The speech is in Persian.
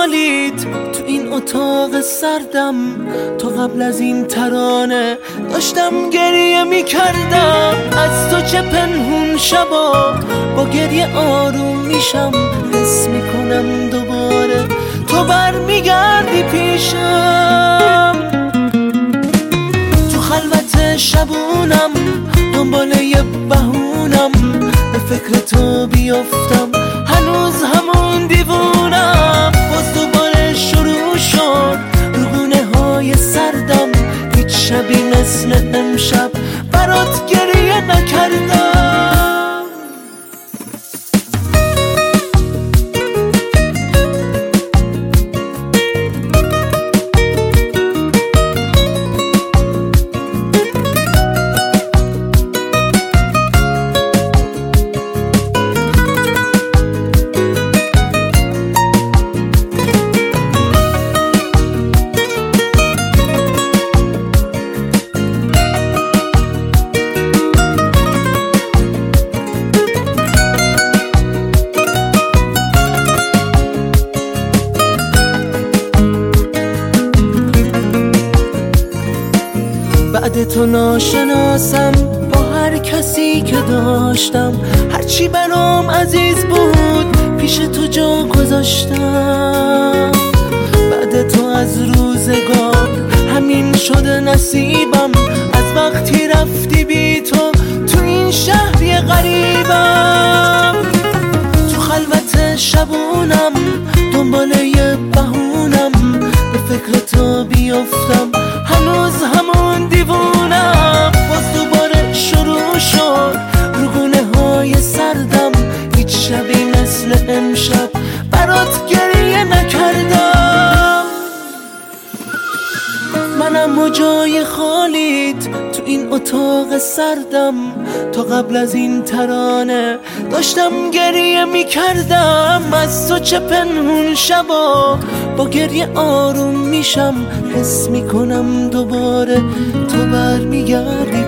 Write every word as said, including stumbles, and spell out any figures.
خالیت تو این اتاق سردم. تا قبل از این ترانه داشتم گریه میکردم. از تو چه پنهون شبا با گریه آروم میشم. حس میکنم دوباره تو برمیگردی پیشم. تو خلوت شبونم دنبال یه بهونم به فکر تو بیفتم. هنوز همون دیوونم. باز دوباره شروع شد روگونه های سردم. هیچ شبی مثل امشب برات گریه نکردم. بعد تو ناشناسم با هر کسی که داشتم. هرچی برام عزیز بود پیش تو جا گذاشتم. بعد تو از روزگار همین شده نصیبم. از وقتی رفتی بی تو تو این شهری غریبم. تو خلوت شبونم دنبال یه بهونم به فکر تو بیفتم. هنوز همون دیوونم. باز دوباره شروع شد روگونه های سردم. هیچ شبی مثل امشب برات گریه نکردم. منم و جای خالیت تو این اتاق سردم. تا قبل از این ترانه داشتم گریه میکردم. از تو چه پنهون شبا با گریه آروم میشم. حس میکنم دوباره تو برمیگردی